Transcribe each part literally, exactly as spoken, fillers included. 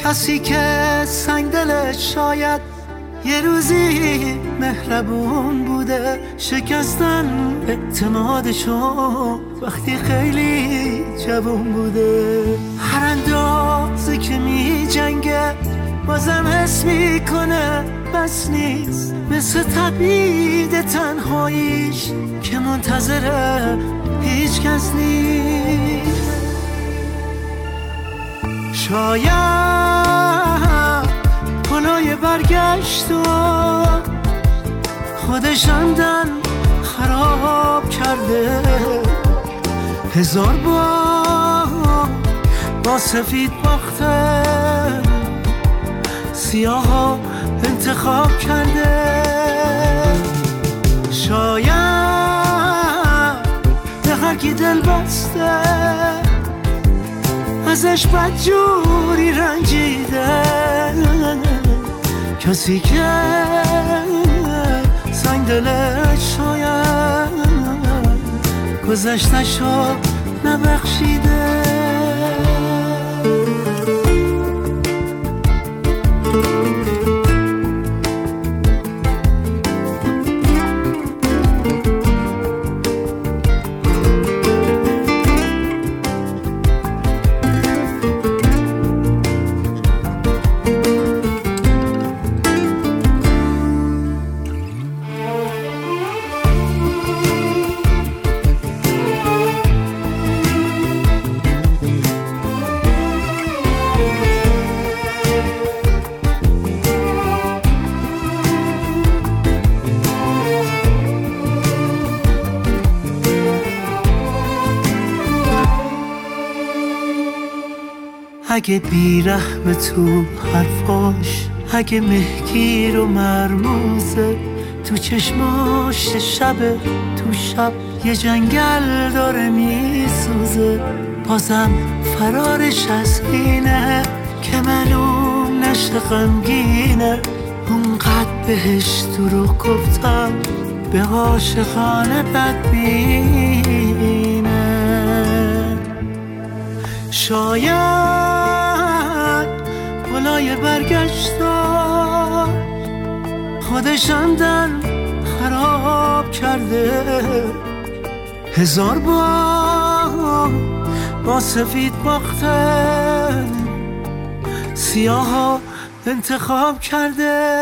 کسی که سنگ دلش شاید یه روزی مهربون بوده، شکستن اعتمادشو وقتی خیلی جوون بوده. هر اندازه که می جنگه بازم حس میکنه بس نیست، مثل تبعید تنهاییش که منتظره هیچ کس نیست. شاید پلای برگشت و خودش عمدن خراب کرده، هزار بار با سفید باخته، سیاه ها انتخاب کرده. شاید به هر کی دل بسته ازش بدجوری رنجیده، کسی که سنگ دلش شاید گذشته‌شو نبخشیده. اگه بیرحم تو حرفاش، اگه مهگیر و مرموزه تو چشماش، شب تو شب یه جنگل داره میسوزه، بازم فرارش از اینه که معلوم نشه غمگینه. اونقدر بهش دروغ گفتم به عاشقانه بدبینه. شاید پلای برگشتا خودش عمدن خراب کرده، هزار بار با سفید باخته، سیاه ها انتخاب کرده.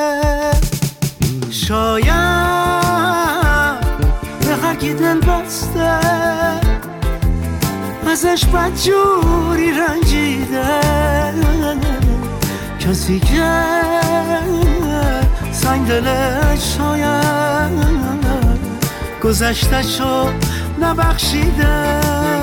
شاید به هر کی دل بسته ازش بدجوری رنجیده، کسی که سنگ دلش شاید گذشته‌شو نبخشیده.